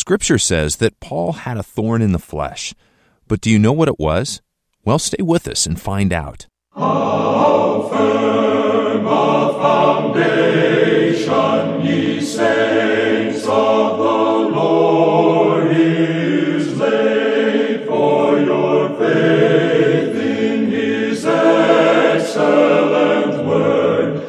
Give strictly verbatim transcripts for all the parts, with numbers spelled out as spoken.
Scripture says that Paul had a thorn in the flesh. But do you know what it was? Well, stay with us and find out. How firm a foundation, ye saints of the Lord, is laid for your faith in his excellent word.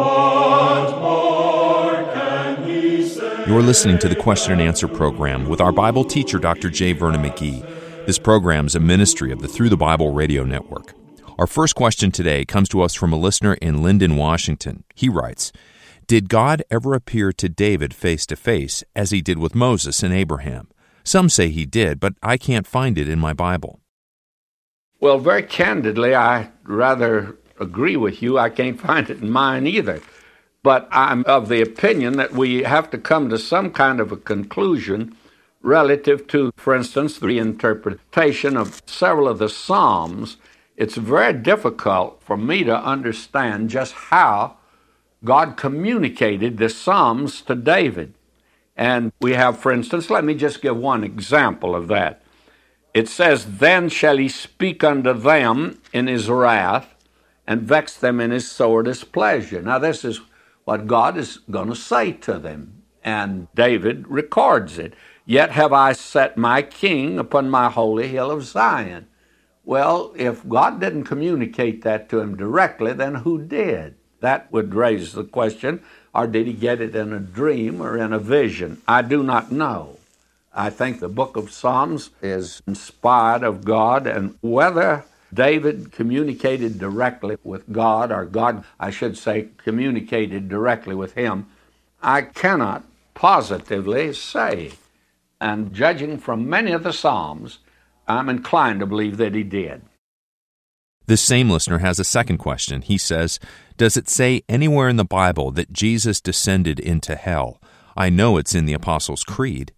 What more can he say? You're listening to the Question and Answer program with our Bible teacher, Doctor J. Vernon McGee. This program is a ministry of the Through the Bible radio network. Our first question today comes to us from a listener in Linden, Washington. He writes, Did God ever appear to David face to face as he did with Moses and Abraham? Some say he did, but I can't find it in my Bible. Well, very candidly, I rather agree with you. I can't find it in mine either. But I'm of the opinion that we have to come to some kind of a conclusion relative to, for instance, the interpretation of several of the Psalms. It's very difficult for me to understand just how God communicated the Psalms to David. And we have, for instance, let me just give one example of that. It says, Then shall he speak unto them in his wrath, and vex them in his sore displeasure. Now, this is what God is going to say to them. And David records it. Yet have I set my king upon my holy hill of Zion. Well, if God didn't communicate that to him directly, then who did? That would raise the question, or did he get it in a dream or in a vision? I do not know. I think the book of Psalms is inspired of God, and whether David communicated directly with God, or God, I should say, communicated directly with him, I cannot positively say. And judging from many of the Psalms, I'm inclined to believe that he did. This same listener has a second question. He says, Does it say anywhere in the Bible that Jesus descended into hell? I know it's in the Apostles' Creed.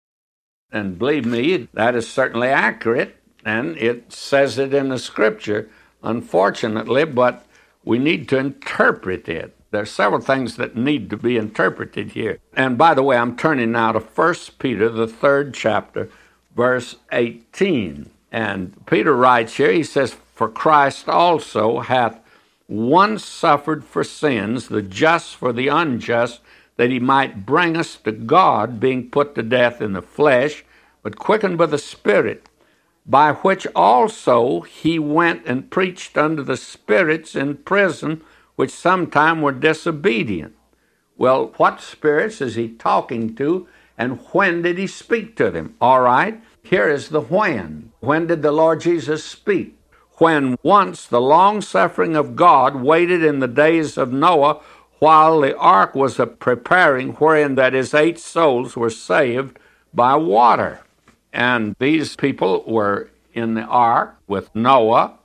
And believe me, that is certainly accurate, and it says it in the Scripture, unfortunately, but we need to interpret it. There are several things that need to be interpreted here. And by the way, I'm turning now to First Peter, the third chapter, verse eighteen. And Peter writes here, he says, For Christ also hath once suffered for sins, the just for the unjust, that he might bring us to God, being put to death in the flesh, but quickened by the Spirit, by which also he went and preached unto the spirits in prison, which sometime were disobedient. Well, what spirits is he talking to, and when did he speak to them? All right, here is the when. When did the Lord Jesus speak? When once the long-suffering of God waited in the days of Noah, while the ark was a preparing, wherein that is eight souls were saved by water. And these people were in the ark with Noah,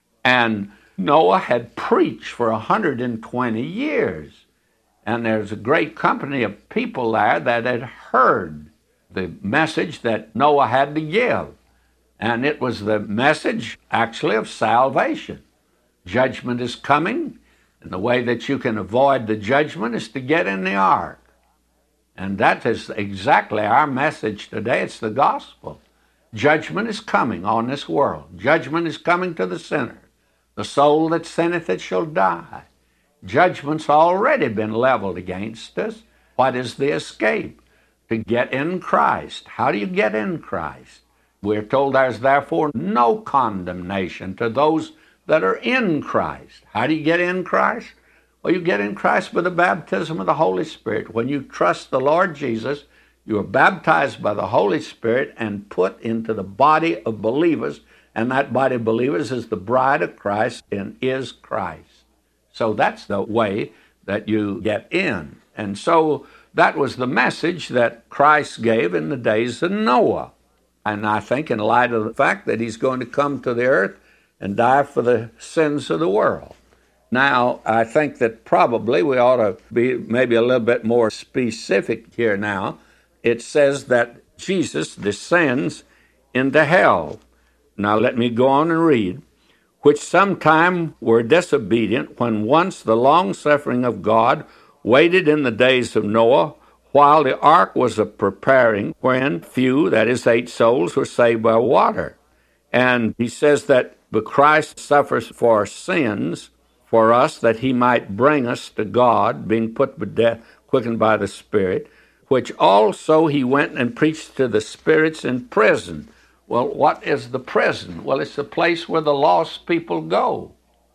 and Noah had preached for one hundred twenty years. And there's a great company of people there that had heard the message that Noah had to give. And it was the message, actually, of salvation. Judgment is coming, and the way that you can avoid the judgment is to get in the ark. And that is exactly our message today. It's the gospel. Judgment is coming on this world. Judgment is coming to the sinner. The soul that sinneth, it shall die. Judgment's already been leveled against us. What is the escape? To get in Christ. How do you get in Christ? We're told there's therefore no condemnation to those that are in Christ. How do you get in Christ? Well, you get in Christ by the baptism of the Holy Spirit. When you trust the Lord Jesus, you are baptized by the Holy Spirit and put into the body of believers, and that body of believers is the bride of Christ and is Christ. So that's the way that you get in. And so that was the message that Christ gave in the days of Noah. And I think in light of the fact that he's going to come to the earth and die for the sins of the world. Now, I think that probably we ought to be maybe a little bit more specific here now. It says that Jesus descends into hell. Now, let me go on and read. Which sometime were disobedient, when once the long-suffering of God waited in the days of Noah, while the ark was a preparing, wherein few, that is, eight souls, were saved by water. And he says that but Christ suffers for sins for us, that he might bring us to God, being put to death, quickened by the Spirit, which also he went and preached to the spirits in prison. Well, what is the prison? Well, it's the place where the lost people go.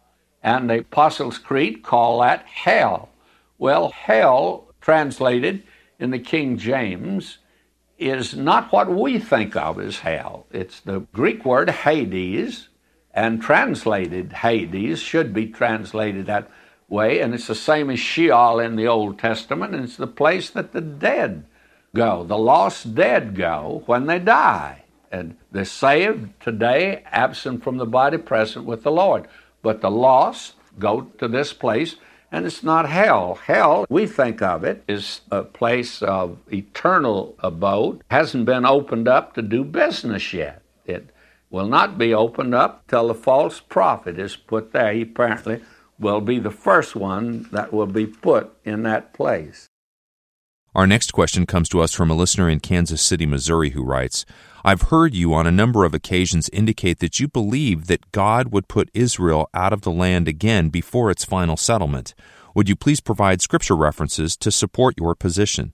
And the Apostles' Creed call that hell. Well, hell, translated in the King James, is not what we think of as hell. It's the Greek word Hades, and translated Hades should be translated that way, and it's the same as Sheol in the Old Testament, and it's the place that the dead go, the lost dead go when they die. And the saved today, absent from the body, present with the Lord. But the lost go to this place, and it's not hell. Hell, we think of it, is a place of eternal abode. Hasn't been opened up to do business yet. It will not be opened up till the false prophet is put there. He apparently will be the first one that will be put in that place. Our next question comes to us from a listener in Kansas City, Missouri, who writes, I've heard you on a number of occasions indicate that you believe that God would put Israel out of the land again before its final settlement. Would you please provide scripture references to support your position?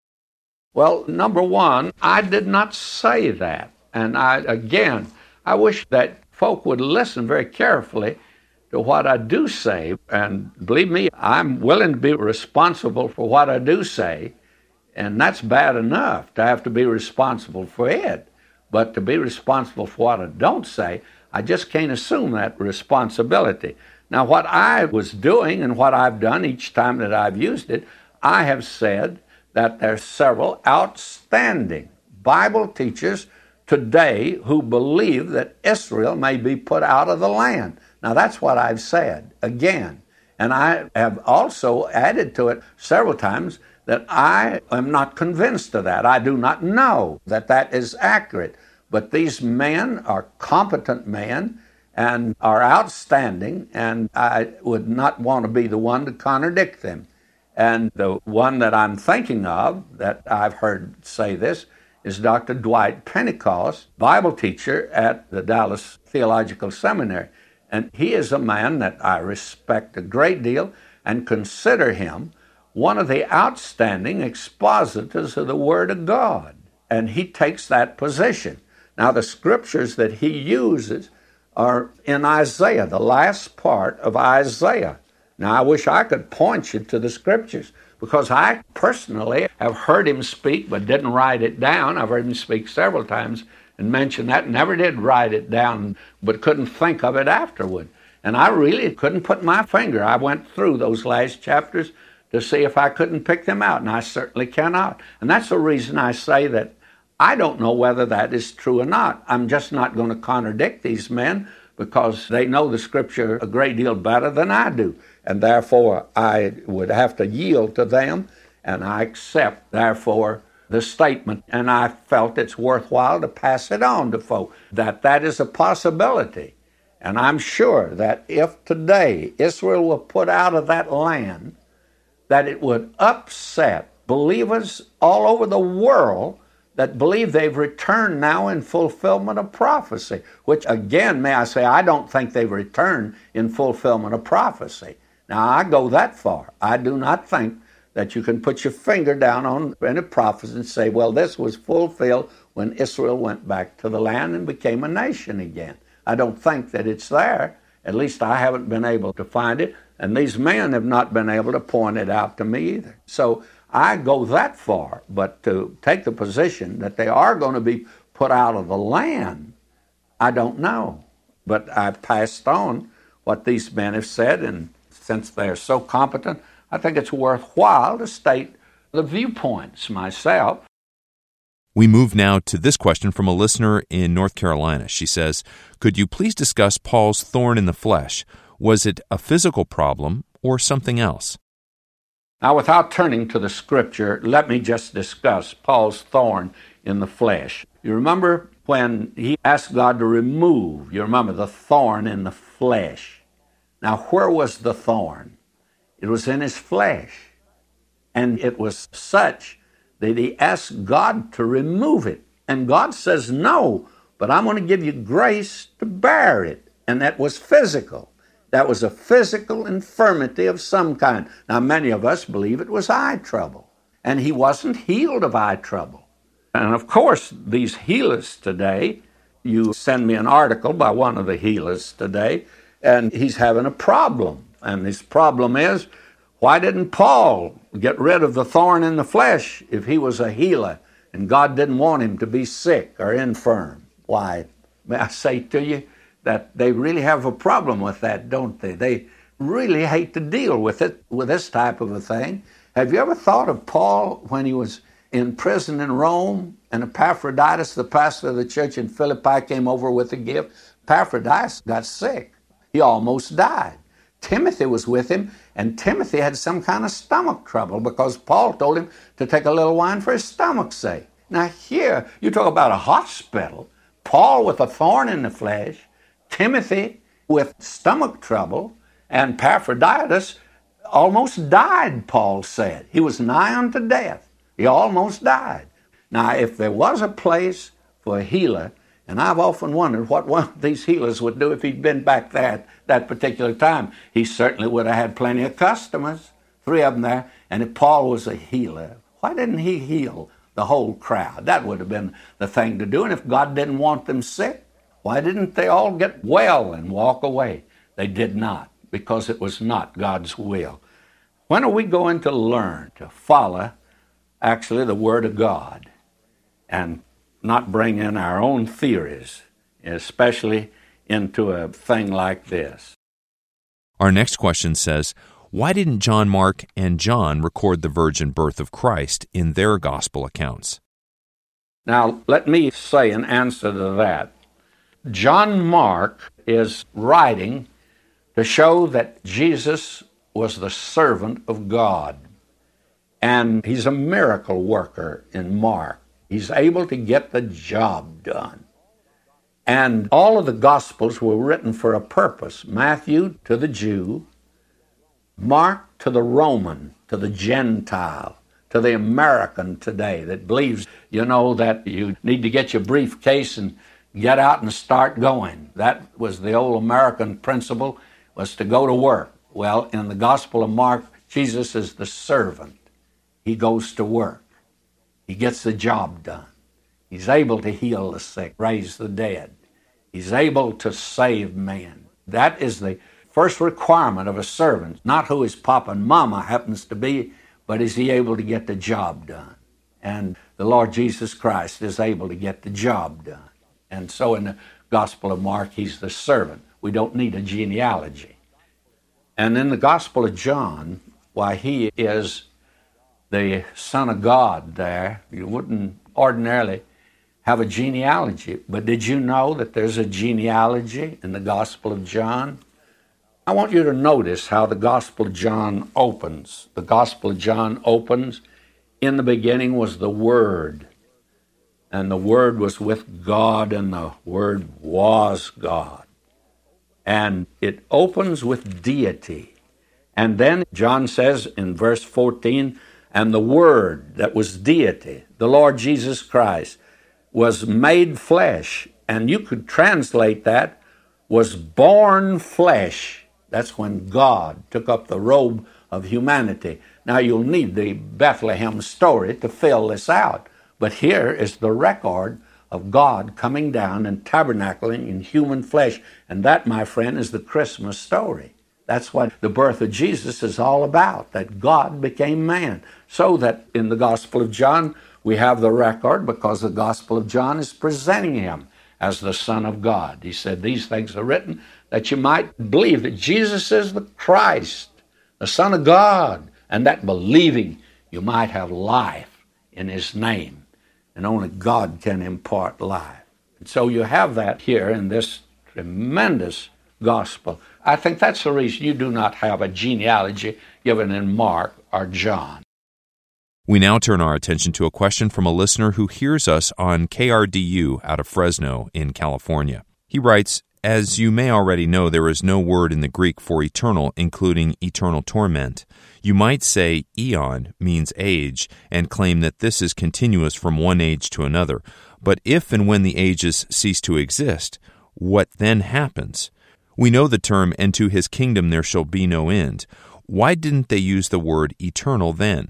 Well, number one, I did not say that. And I, again, I wish that folk would listen very carefully to what I do say. And believe me, I'm willing to be responsible for what I do say. And that's bad enough to have to be responsible for it. But to be responsible for what I don't say, I just can't assume that responsibility. Now, what I was doing and what I've done each time that I've used it, I have said that there's several outstanding Bible teachers today who believe that Israel may be put out of the land. Now, that's what I've said, again. And I have also added to it several times that I am not convinced of that. I do not know that that is accurate. But these men are competent men and are outstanding, and I would not want to be the one to contradict them. And the one that I'm thinking of, that I've heard say this, is Doctor Dwight Pentecost, Bible teacher at the Dallas Theological Seminary. And he is a man that I respect a great deal and consider him one of the outstanding expositors of the Word of God. And he takes that position. Now, the scriptures that he uses are in Isaiah, the last part of Isaiah. Now, I wish I could point you to the scriptures, because I personally have heard him speak but didn't write it down. I've heard him speak several times and mention that, never did write it down, but couldn't think of it afterward. And I really couldn't put my finger. I went through those last chapters to see if I couldn't pick them out, and I certainly cannot. And that's the reason I say that I don't know whether that is true or not. I'm just not going to contradict these men because they know the Scripture a great deal better than I do. And therefore, I would have to yield to them, and I accept, therefore, the statement. And I felt it's worthwhile to pass it on to folk, that that is a possibility. And I'm sure that if today Israel were put out of that land, that it would upset believers all over the world that believe they've returned now in fulfillment of prophecy, which, again, may I say, I don't think they've returned in fulfillment of prophecy. Now, I go that far. I do not think that you can put your finger down on any prophecy and say, well, this was fulfilled when Israel went back to the land and became a nation again. I don't think that it's there. At least I haven't been able to find it, and these men have not been able to point it out to me either. So I go that far, but to take the position that they are going to be put out of the land, I don't know. But I've passed on what these men have said, and since they're so competent, I think it's worthwhile to state the viewpoints myself. We move now to this question from a listener in North Carolina. She says, could you please discuss Paul's thorn in the flesh? Was it a physical problem or something else? Now, without turning to the Scripture, let me just discuss Paul's thorn in the flesh. You remember when he asked God to remove, you remember, the thorn in the flesh. Now, where was the thorn? It was in his flesh. And it was such that he asked God to remove it. And God says, no, but I'm going to give you grace to bear it. And that was physical. That was a physical infirmity of some kind. Now, many of us believe it was eye trouble. And he wasn't healed of eye trouble. And of course, these healers today, you send me an article by one of the healers today, and he's having a problem. And his problem is, why didn't Paul get rid of the thorn in the flesh if he was a healer and God didn't want him to be sick or infirm? Why, may I say to you that they really have a problem with that, don't they? They really hate to deal with it, with this type of a thing. Have you ever thought of Paul when he was in prison in Rome and Epaphroditus, the pastor of the church in Philippi, came over with a gift? Epaphroditus got sick. He almost died. Timothy was with him, and Timothy had some kind of stomach trouble because Paul told him to take a little wine for his stomach's sake. Now here, you talk about a hospital. Paul with a thorn in the flesh, Timothy with stomach trouble, and Epaphroditus almost died, Paul said. He was nigh unto death. He almost died. Now, if there was a place for a healer, and I've often wondered what one of these healers would do if he'd been back there at that particular time. He certainly would have had plenty of customers, three of them there. And if Paul was a healer, why didn't he heal the whole crowd? That would have been the thing to do. And if God didn't want them sick, why didn't they all get well and walk away? They did not, because it was not God's will. When are we going to learn to follow actually the Word of God and not bring in our own theories, especially into a thing like this? Our next question says, why didn't John Mark and John record the virgin birth of Christ in their gospel accounts? Now, let me say an answer to that. John Mark is writing to show that Jesus was the servant of God. And he's a miracle worker in Mark. He's able to get the job done. And all of the Gospels were written for a purpose. Matthew to the Jew, Mark to the Roman, to the Gentile, to the American today that believes, you know, that you need to get your briefcase and get out and start going. That was the old American principle, was to go to work. Well, in the Gospel of Mark, Jesus is the servant. He goes to work. He gets the job done. He's able to heal the sick, raise the dead. He's able to save men. That is the first requirement of a servant, not who his papa and mama happens to be, but is he able to get the job done? And the Lord Jesus Christ is able to get the job done. And so in the Gospel of Mark, he's the servant. We don't need a genealogy. And in the Gospel of John, why, he is the Son of God there. You wouldn't ordinarily have a genealogy, but did you know that there's a genealogy in the Gospel of John? I want you to notice how the Gospel of John opens. The Gospel of John opens, in the beginning was the Word, and the Word was with God, and the Word was God. And it opens with deity. And then John says in verse fourteen, and the Word that was deity, the Lord Jesus Christ, was made flesh. And you could translate that, was born flesh. That's when God took up the robe of humanity. Now you'll need the Bethlehem story to fill this out. But here is the record of God coming down and tabernacling in human flesh. And that, my friend, is the Christmas story. That's what the birth of Jesus is all about, that God became man. So that in the Gospel of John, we have the record because the Gospel of John is presenting him as the Son of God. He said, these things are written that you might believe that Jesus is the Christ, the Son of God, and that believing you might have life in his name. And only God can impart life. And so you have that here in this tremendous gospel. I think that's the reason you do not have a genealogy given in Mark or John. We now turn our attention to a question from a listener who hears us on K R D U out of Fresno in California. He writes, As you may already know, there is no word in the Greek for eternal, including eternal torment. You might say eon means age and claim that this is continuous from one age to another. But if and when the ages cease to exist, what then happens? We know the term, and to his kingdom there shall be no end. Why didn't they use the word eternal then?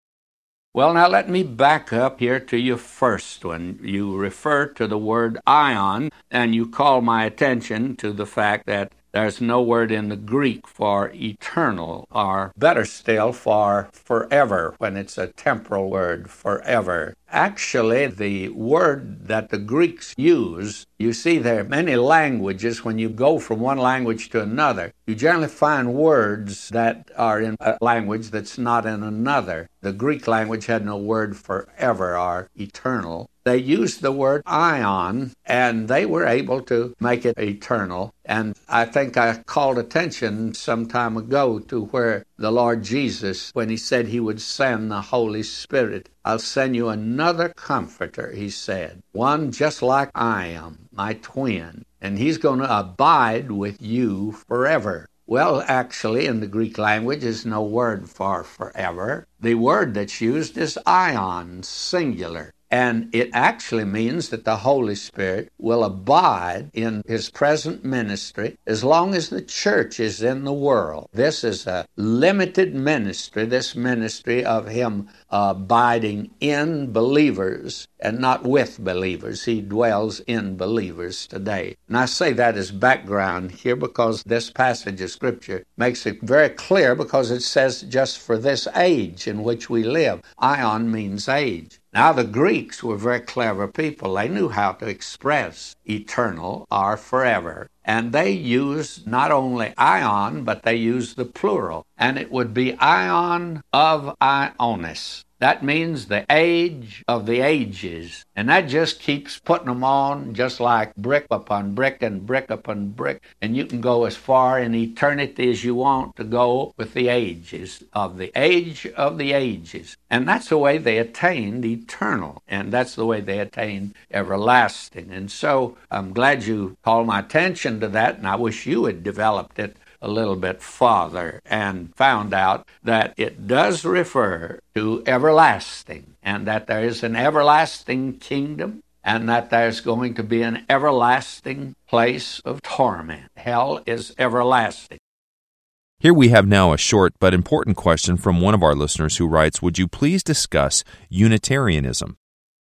Well, now let me back up here to you first. When you refer to the word ion, and you call my attention to the fact that there's no word in the Greek for eternal, or better still, for forever, when it's a temporal word, forever. Actually, the word that the Greeks use, you see there are many languages. When you go from one language to another, you generally find words that are in a language that's not in another. The Greek language had no word forever or eternal. They used the word ion, and they were able to make it eternal. And I think I called attention some time ago to where the Lord Jesus, when he said he would send the Holy Spirit, I'll send you another comforter, he said, one just like I am, my twin, and he's going to abide with you forever. Well, actually, in the Greek language, there's no word for forever. The word that's used is ion, singular. And it actually means that the Holy Spirit will abide in his present ministry as long as the church is in the world. This is a limited ministry, this ministry of him abiding in believers and not with believers. He dwells in believers today. And I say that as background here because this passage of Scripture makes it very clear, because it says just for this age in which we live. Ion means age. Now, the Greeks were very clever people. They knew how to express eternal or forever. And they used not only ion, but they used the plural. And it would be ion of Ionis. That means the age of the ages. And that just keeps putting them on just like brick upon brick and brick upon brick. And you can go as far in eternity as you want to go with the ages of the age of the ages. And that's the way they attained eternal. And that's the way they attained everlasting. And so I'm glad you called my attention to that. And I wish you had developed it a little bit farther and found out that it does refer to everlasting, and that there is an everlasting kingdom, and that there's going to be an everlasting place of torment. Hell is everlasting. Here we have now a short but important question from one of our listeners who writes, would you please discuss Unitarianism?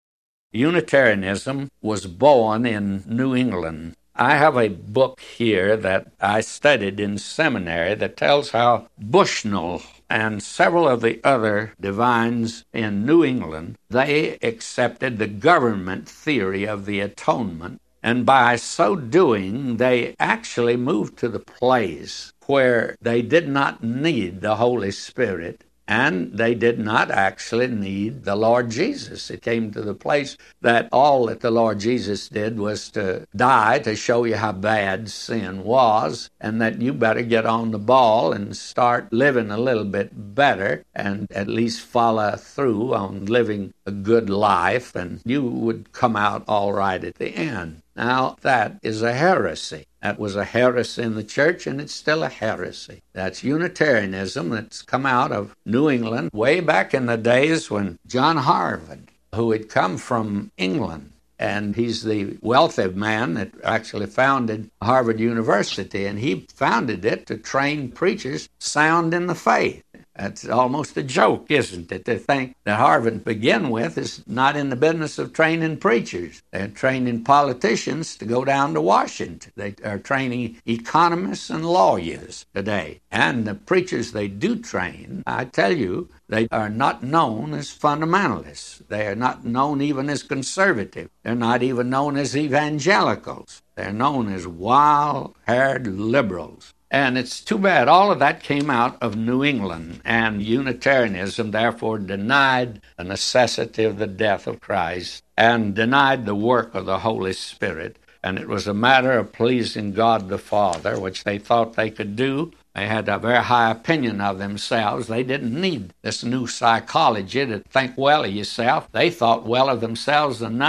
Unitarianism was born in New England. I have a book here that I studied in seminary that tells how Bushnell and several of the other divines in New England, they accepted the government theory of the atonement, and by so doing, they actually moved to the place where they did not need the Holy Spirit, and they did not actually need the Lord Jesus. It came to the place that all that the Lord Jesus did was to die to show you how bad sin was, and that you better get on the ball and start living a little bit better and at least follow through on living a good life, and you would come out all right at the end. Now, that is a heresy. That was a heresy in the church, and it's still a heresy. That's Unitarianism that's come out of New England way back in the days when John Harvard, who had come from England, and he's the wealthy man that actually founded Harvard University, and he founded it to train preachers sound in the faith. That's almost a joke, isn't it, to think that Harvard, to begin with, is not in the business of training preachers. They're training politicians to go down to Washington. They are training economists and lawyers today. And the preachers they do train, I tell you, they are not known as fundamentalists. They are not known even as conservative. They're not even known as evangelicals. They're known as wild-haired liberals. And it's too bad. All of that came out of New England, and Unitarianism therefore denied the necessity of the death of Christ and denied the work of the Holy Spirit. And it was a matter of pleasing God the Father, which they thought they could do. They had a very high opinion of themselves. They didn't need this new psychology to think well of yourself. They thought well of themselves enough.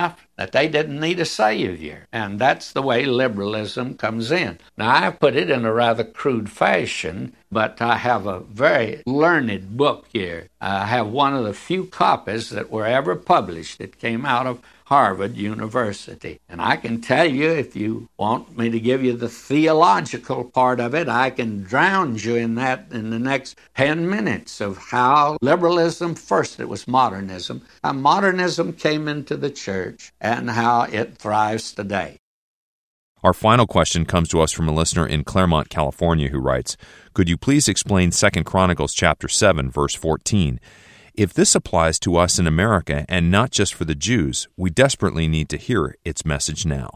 that they didn't need a Savior. And that's the way liberalism comes in. Now, I put it in a rather crude fashion, but I have a very learned book here. I have one of the few copies that were ever published. It came out of Harvard University. And I can tell you, if you want me to give you the theological part of it, I can drown you in that in the next ten minutes of how liberalism, first it was modernism, how modernism came into the church and how it thrives today. Our final question comes to us from a listener in Claremont, California, who writes, "Could you please explain Second Chronicles chapter seven, verse fourteen? If this applies to us in America and not just for the Jews, we desperately need to hear its message now."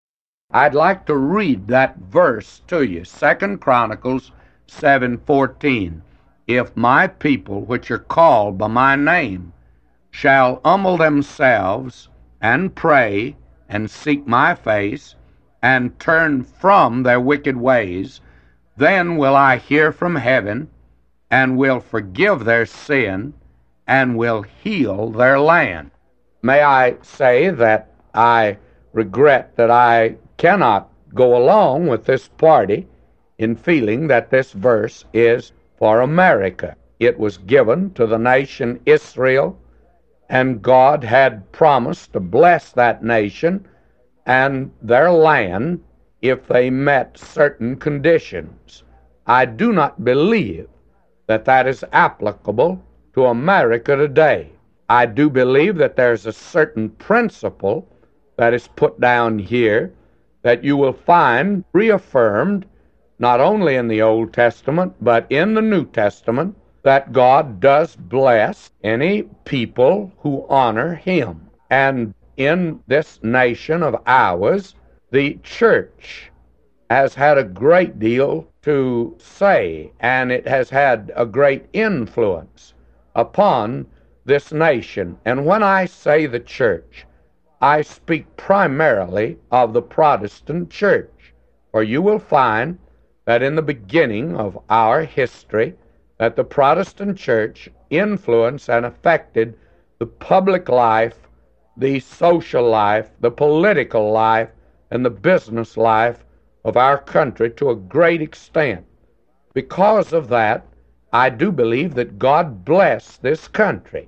I'd like to read that verse to you, Second Chronicles seven fourteen. "If my people, which are called by my name, shall humble themselves and pray and seek my face and turn from their wicked ways, then will I hear from heaven and will forgive their sin and will heal their land." May I say that I regret that I cannot go along with this party in feeling that this verse is for America. It was given to the nation Israel, and God had promised to bless that nation and their land if they met certain conditions. I do not believe that that is applicable to America today. I do believe that there's a certain principle that is put down here that you will find reaffirmed not only in the Old Testament but in the New Testament, that God does bless any people who honor Him. And in this nation of ours, the church has had a great deal to say, and it has had a great influence upon this nation. And when I say the church, I speak primarily of the Protestant church, for you will find that in the beginning of our history, that the Protestant church influenced and affected the public life, the social life, the political life, and the business life of our country to a great extent. Because of that, I do believe that God bless this country.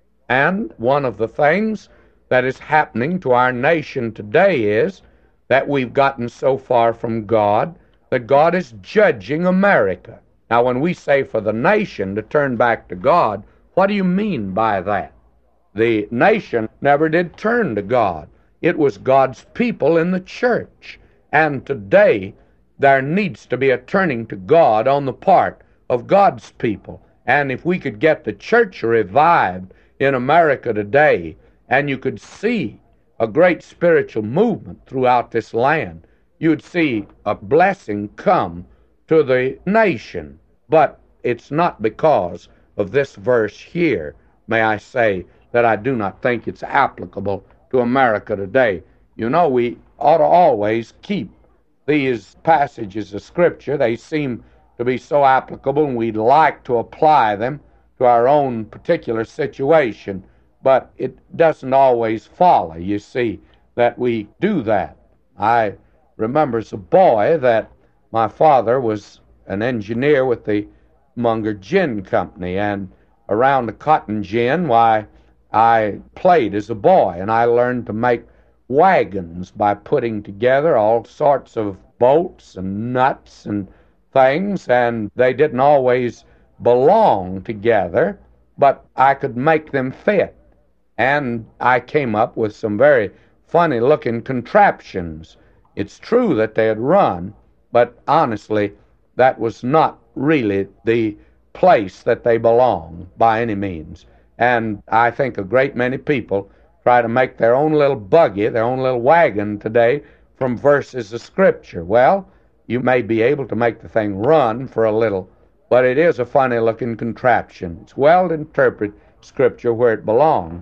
And one of the things that is happening to our nation today is that we've gotten so far from God that God is judging America. Now, when we say for the nation to turn back to God, what do you mean by that? The nation never did turn to God. It was God's people in the church. And today, there needs to be a turning to God on the part of God's people. And if we could get the church revived in America today, and you could see a great spiritual movement throughout this land, you'd see a blessing come to the nation. But it's not because of this verse here, may I say, that I do not think it's applicable to America today. You know, we ought to always keep these passages of Scripture. They seem to be so applicable, and we'd like to apply them to our own particular situation, but it doesn't always follow, you see, that we do that. I remember as a boy that my father was an engineer with the Munger Gin Company, and around the cotton gin, why, I played as a boy, and I learned to make wagons by putting together all sorts of bolts and nuts and things, and they didn't always belong together, but I could make them fit. And I came up with some very funny-looking contraptions. It's true that they had run, but honestly, that was not really the place that they belong by any means. And I think a great many people try to make their own little buggy, their own little wagon today from verses of Scripture. Well, you may be able to make the thing run for a little, but it is a funny-looking contraption. It's well to interpret Scripture where it belongs.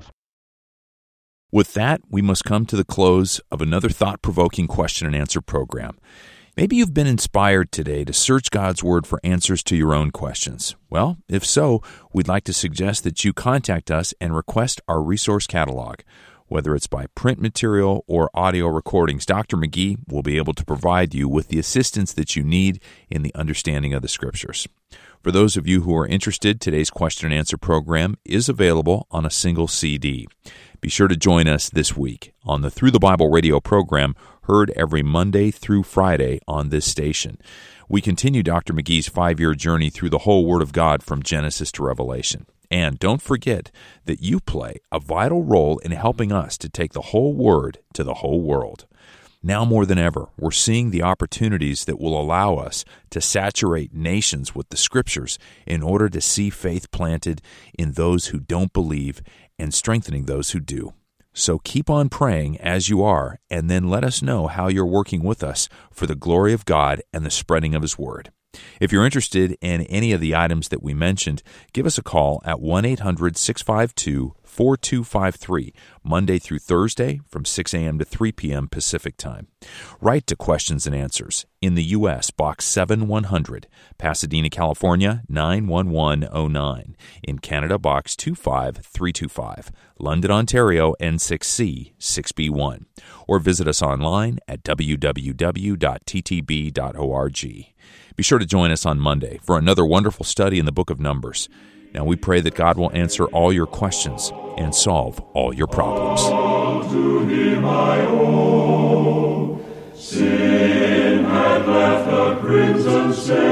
With that, we must come to the close of another thought-provoking question and answer program. Maybe you've been inspired today to search God's Word for answers to your own questions. Well, if so, we'd like to suggest that you contact us and request our resource catalog. Whether it's by print material or audio recordings, Doctor McGee will be able to provide you with the assistance that you need in the understanding of the Scriptures. For those of you who are interested, today's question and answer program is available on a single C D. Be sure to join us this week on the Through the Bible radio program, heard every Monday through Friday on this station. We continue Doctor McGee's five-year journey through the whole Word of God from Genesis to Revelation. And don't forget that you play a vital role in helping us to take the whole Word to the whole world. Now more than ever, we're seeing the opportunities that will allow us to saturate nations with the Scriptures in order to see faith planted in those who don't believe and strengthening those who do. So keep on praying as you are, and then let us know how you're working with us for the glory of God and the spreading of His Word. If you're interested in any of the items that we mentioned, give us a call at one eight hundred six five two four two five three, Monday through Thursday from six a.m. to three p.m. Pacific Time. Write to Questions and Answers in the U S Box seven one hundred, Pasadena, California nine one one oh nine. In Canada, Box two five three two five, London, Ontario N six C six B one. Or visit us online at w w w dot t t b dot org. Be sure to join us on Monday for another wonderful study in the book of Numbers. Now we pray that God will answer all your questions and solve all your problems. To Him I owe. Sin had left a crimson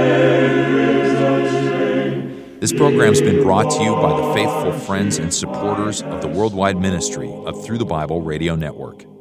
stain. This program's been brought to you by the faithful friends and supporters of the worldwide ministry of Through the Bible Radio Network.